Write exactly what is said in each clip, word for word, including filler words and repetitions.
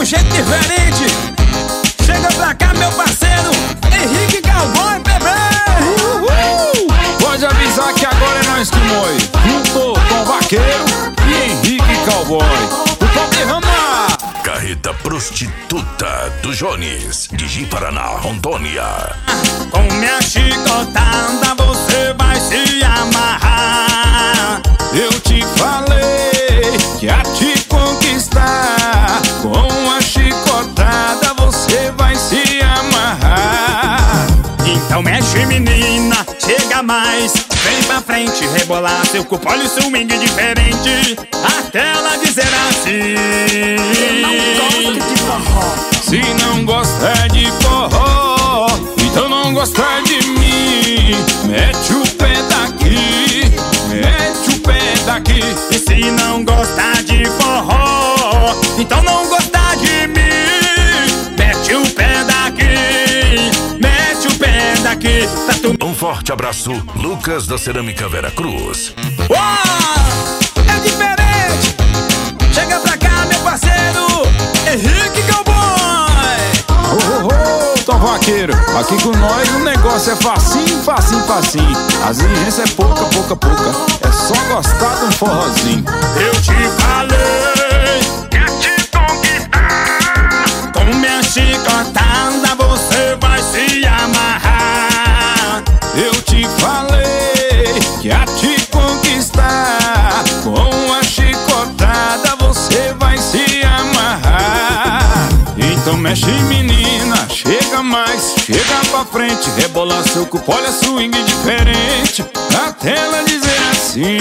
um jeito diferente. Chega pra cá, meu parceiro Henrique Cowboy, bebê. Uhul. Pode avisar que agora é nós que moe. Juntou Tom Vaqueiro e Henrique Cowboy. O pop derrama. Carreta prostituta do Jones, de Ji-Paraná, Rondônia. Com minha chicotada você vai se amarrar. Eu te falei que a te conquistar. Com a chicotada você vai se amarrar. Então mexe, menina, chega mais. Vem pra frente, rebolar seu corpo, olha o swing diferente. Até ela dizer assim: eu não gosto de forró. Se não gostar de forró, então não gostar de mim. Mete o pé daqui, mete o pé daqui. E se não gostar de forró, então não gostar de mim. Mete o pé daqui, mete o pé daqui. Tá tu... Um forte abraço, Lucas da Cerâmica Vera Cruz. Uou, é diferente. Chega pra cá, meu parceiro Henrique Cowboy. Oh, oh, oh, Tom Vaqueiro, aqui com nós o negócio é facinho, facinho, facinho. As exigências é pouca, pouca, pouca. É só gostar de um forrozinho. Eu te falei que a te conquistar. Com minha chicotada você vai se amarrar. Eu te falei que a te conquistar. Com a chicotada você vai se amarrar. Então mexe, menina, chega mais, chega pra frente, rebola seu corpo, olha swing diferente. Até ela dizer assim: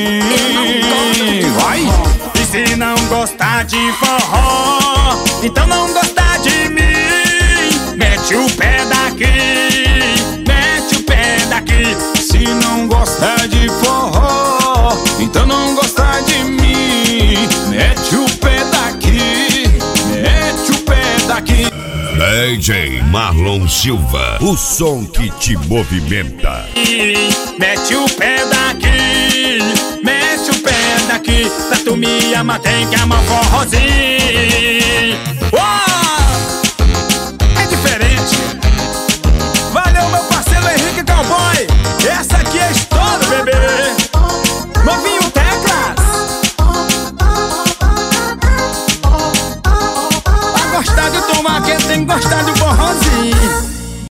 vai! E se não gostar de forró, então não gostar de mim. Mete o pé daqui, mete o pé daqui. Se não gostar de forró, então não gostar de mim. Mete o pé daqui, mete o pé daqui. D J Marlon Silva, o som que te movimenta. Mete o pé daqui, mete o pé daqui. Pra tu me amar tem que amar forrozinho. Uou!